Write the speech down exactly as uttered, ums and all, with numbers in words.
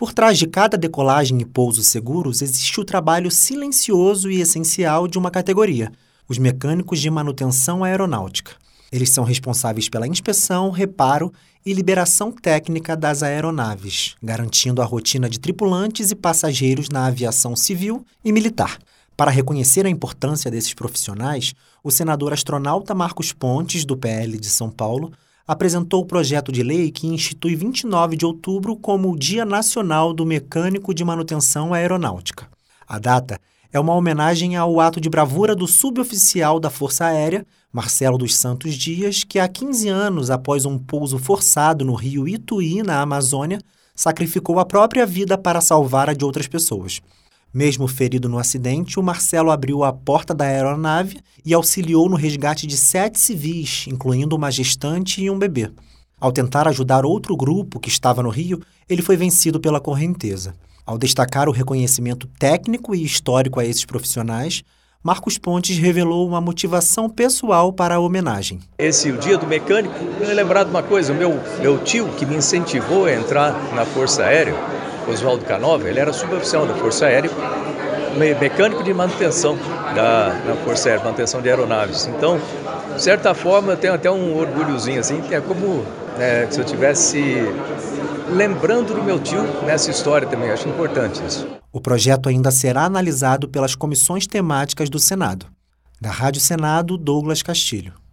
Por trás de cada decolagem e pouso seguros existe o trabalho silencioso e essencial de uma categoria, os mecânicos de manutenção aeronáutica. Eles são responsáveis pela inspeção, reparo e liberação técnica das aeronaves, garantindo a rotina de tripulantes e passageiros na aviação civil e militar. Para reconhecer a importância desses profissionais, o senador astronauta Marcos Pontes, do P L de São Paulo, apresentou o projeto de lei que institui vinte e nove de outubro como o Dia Nacional do Mecânico de Manutenção Aeronáutica. A data é uma homenagem ao ato de bravura do suboficial da Força Aérea, Marcelo dos Santos Dias, que há quinze anos, após um pouso forçado no rio Ituí, na Amazônia, sacrificou a própria vida para salvar a de outras pessoas. Mesmo ferido no acidente, o Marcelo abriu a porta da aeronave e auxiliou no resgate de sete civis, incluindo uma gestante e um bebê. Ao tentar ajudar outro grupo que estava no rio, ele foi vencido pela correnteza. Ao destacar o reconhecimento técnico e histórico a esses profissionais, Marcos Pontes revelou uma motivação pessoal para a homenagem. Esse o Dia do Mecânico, eu lembrar de uma coisa, o meu, meu tio que me incentivou a entrar na Força Aérea, Oswaldo Canova, ele era suboficial da Força Aérea, mecânico de manutenção da, da Força Aérea, manutenção de aeronaves. Então, de certa forma, eu tenho até um orgulhozinho, assim, que é como né, se eu estivesse lembrando do meu tio nessa história também. Acho importante isso. O projeto ainda será analisado pelas comissões temáticas do Senado. Da Rádio Senado, Douglas Castilho.